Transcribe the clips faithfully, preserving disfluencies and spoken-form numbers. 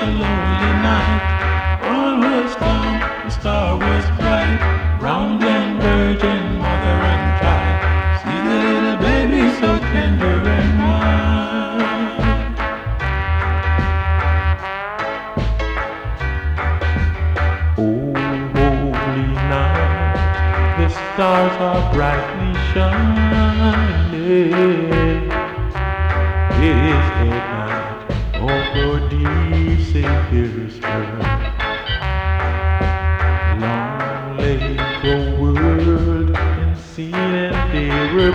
a lonely night. All was calm, the star was bright. Round and virgin, mother and child. See the little baby so tender and mild. Oh, holy night, the stars are brightly shining. It is the night of our dear Savior's birth. Long lay the world in sin and they were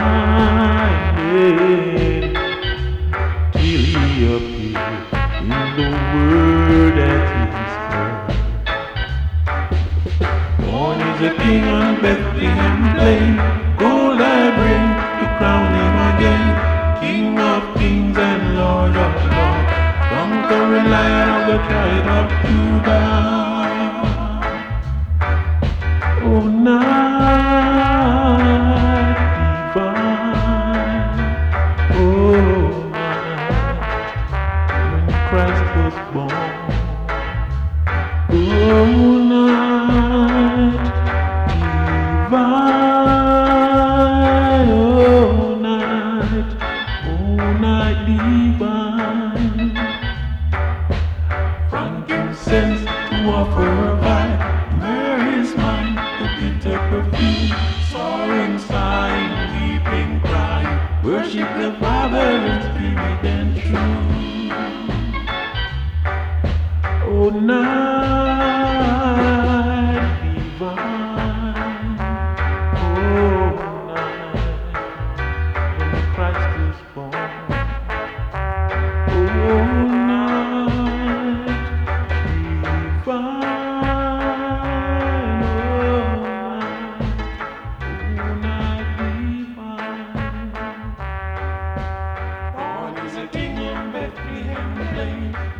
binding, till he appeared in the world at his birth. Born is a king on Bethlehem plain. Gold I bring to crown him again. King of kings and Lord of lords, conquering Lion of the tribe of Judah. Oh, night divine, oh, night when Christ was born. Oh, night divine, oh, night, oh, night divine. Frankincense to offer by, Mary's mine, the bitter perfume, soaring, sighing, weeping, crying, worship the Father in spirit and truth. Oh, night divine, oh, night when Christ is born. Oh, night divine, oh, night, oh, night divine. Born is a king in Bethlehem plain.